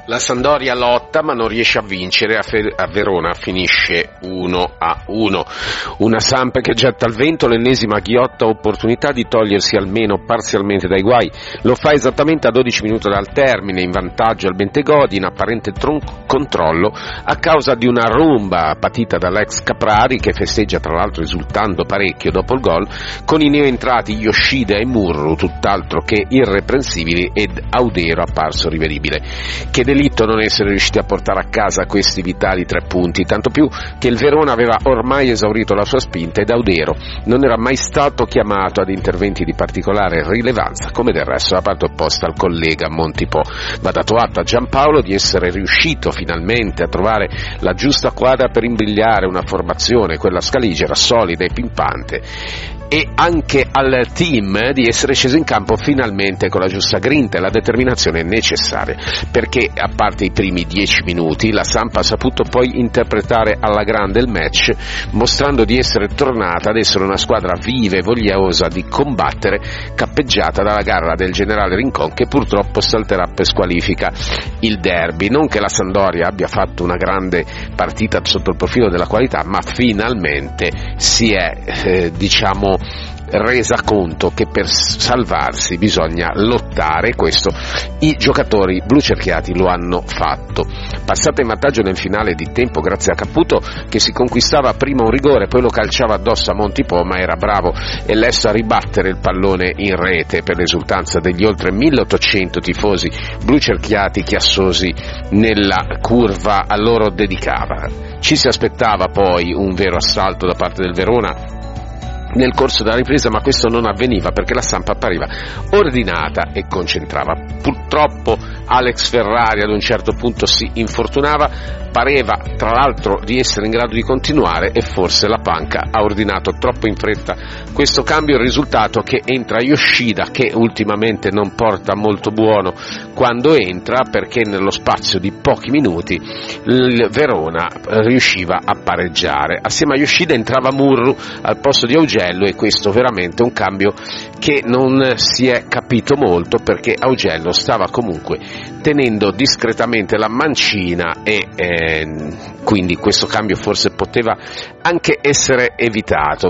La Sampdoria lotta ma non riesce a vincere, a Verona finisce 1-1. Una Samp che getta al vento l'ennesima ghiotta opportunità di togliersi almeno parzialmente dai guai. Lo fa esattamente a 12 minuti dal termine, in vantaggio al Bentegodi, in apparente controllo a causa di una rumba patita dall'ex Caprari, che festeggia tra l'altro esultando parecchio dopo il gol, con i neoentrati Yoshida e Murru tutt'altro che irreprensibili ed Audero apparso rivedibile. Che delitto non essere riusciti a portare a casa questi vitali 3 punti, tanto più che il Verona aveva ormai esaurito la sua spinta ed Audero non era mai stato chiamato ad interventi di particolare rilevanza, come del resto la parte opposta al collega Montipò. Va dato atto a Giampaolo di essere riuscito finalmente a trovare la giusta quadra per imbrigliare una formazione, quella scaligera, solida e pimpante, e anche al team di essere sceso in campo finalmente con la giusta grinta e la determinazione necessaria, perché a parte i primi 10 minuti la Samp ha saputo poi interpretare alla grande il match, mostrando di essere tornata ad essere una squadra viva e vogliosa di combattere, cappeggiata dalla garra del generale Rincon, che purtroppo salterà per squalifica il derby. Non che la Sampdoria abbia fatto una grande partita sotto il profilo della qualità, ma finalmente si è resa conto che per salvarsi bisogna lottare, questo i giocatori blucerchiati lo hanno fatto. Passata in vantaggio nel finale di tempo grazie a Caputo, che si conquistava prima un rigore, poi lo calciava addosso a Montipò, ma era bravo e lesto a ribattere il pallone in rete per l'esultanza degli oltre 1800 tifosi blucerchiati chiassosi nella curva a loro dedicava. Ci si aspettava poi un vero assalto da parte del Verona nel corso della ripresa, ma questo non avveniva perché la Samp appariva ordinata e concentrava. Purtroppo Alex Ferrari ad un certo punto si infortunava, pareva tra l'altro di essere in grado di continuare e forse la panca ha ordinato troppo in fretta questo cambio, il risultato che entra Yoshida, che ultimamente non porta molto buono quando entra, perché nello spazio di pochi minuti il Verona riusciva a pareggiare. Assieme a Yoshida entrava Murru al posto di Augello, e questo veramente un cambio che non si è capito molto, perché Augello stava comunque tenendo discretamente la mancina e quindi questo cambio forse poteva anche essere evitato.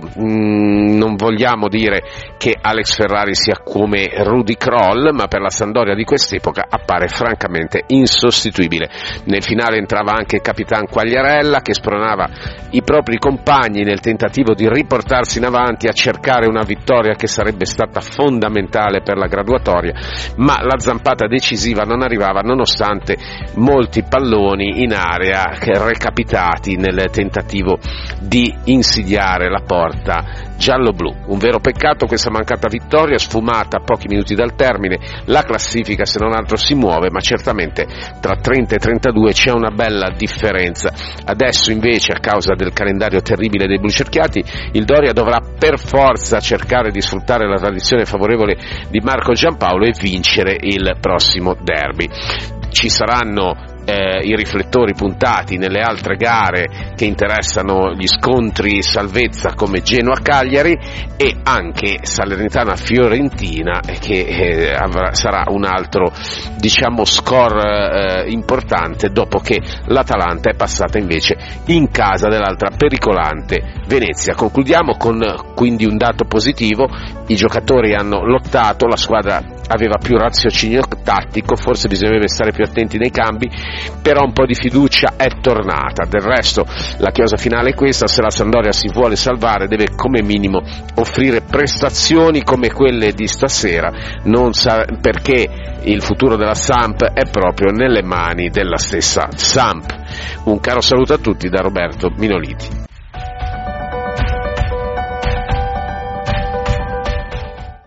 Non vogliamo dire che Alex Ferrari sia come Rudy Kroll, ma per la Sampdoria di quest'epoca appare francamente insostituibile. Nel finale entrava anche il Capitan Quagliarella, che spronava i propri compagni nel tentativo di riportarsi in avanti a cercare una vittoria che sarebbe stata fondamentale per la graduatoria, ma la zampata decisiva non arrivava nonostante molti palloni in area recapitati nel tentativo di insidiare la porta giallo-blu. Un vero peccato questa mancata vittoria, sfumata a pochi minuti dal termine. La classifica se non altro si muove, ma certamente tra 30 e 32 c'è una bella differenza. Adesso invece, a causa del calendario terribile dei blucerchiati, il Doria dovrà per forza cercare di sfruttare la tradizione favorevole di Marco Giampaolo e vincere il prossimo derby. Ci saranno i riflettori puntati nelle altre gare che interessano gli scontri salvezza come Genoa-Cagliari e anche Salernitana-Fiorentina, che sarà un altro score importante dopo che l'Atalanta è passata invece in casa dell'altra pericolante Venezia. Concludiamo con quindi un dato positivo: i giocatori hanno lottato, la squadra aveva più raziocinio tattico, forse bisognava stare più attenti nei cambi, però un po' di fiducia è tornata. Del resto la chiosa finale è questa: se la Sampdoria si vuole salvare deve come minimo offrire prestazioni come quelle di stasera, perché il futuro della Samp è proprio nelle mani della stessa Samp. Un caro saluto a tutti da Roberto Minoliti.